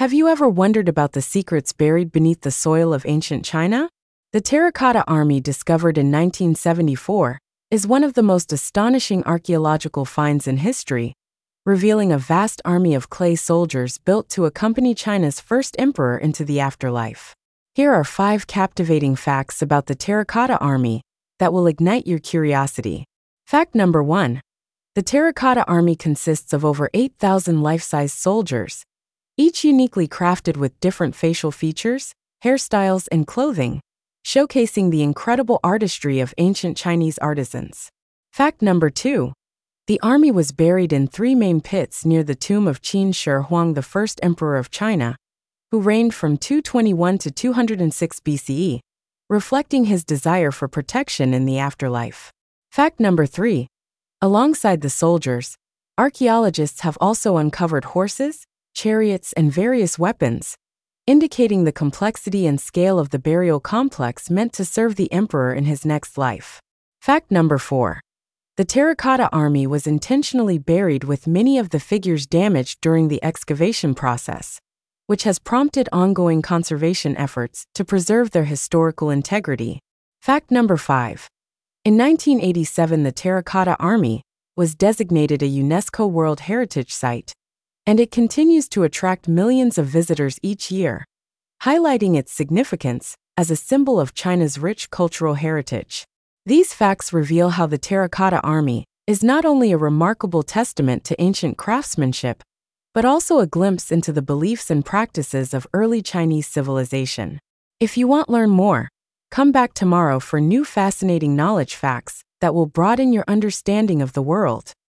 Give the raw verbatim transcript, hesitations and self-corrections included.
Have you ever wondered about the secrets buried beneath the soil of ancient China? The Terracotta Army, discovered in nineteen seventy-four, is one of the most astonishing archaeological finds in history, revealing a vast army of clay soldiers built to accompany China's first emperor into the afterlife. Here are five captivating facts about the Terracotta Army that will ignite your curiosity. Fact number one. The Terracotta Army consists of over eight thousand life-size soldiers, each uniquely crafted with different facial features, hairstyles, and clothing, showcasing the incredible artistry of ancient Chinese artisans. Fact number two. The army was buried in three main pits near the tomb of Qin Shi Huang, the first emperor of China, who reigned from two twenty-one to two hundred six B C E, reflecting his desire for protection in the afterlife. Fact number three. Alongside the soldiers, archaeologists have also uncovered horses, chariots, and various weapons, indicating the complexity and scale of the burial complex meant to serve the emperor in his next life. Fact number four. The Terracotta Army was intentionally buried with many of the figures damaged during the excavation process, which has prompted ongoing conservation efforts to preserve their historical integrity. Fact number five. In nineteen eighty-seven, the Terracotta Army was designated a UNESCO World Heritage Site, and it continues to attract millions of visitors each year, highlighting its significance as a symbol of China's rich cultural heritage. These facts reveal how the Terracotta Army is not only a remarkable testament to ancient craftsmanship, but also a glimpse into the beliefs and practices of early Chinese civilization. If you want to learn more, come back tomorrow for new fascinating knowledge facts that will broaden your understanding of the world.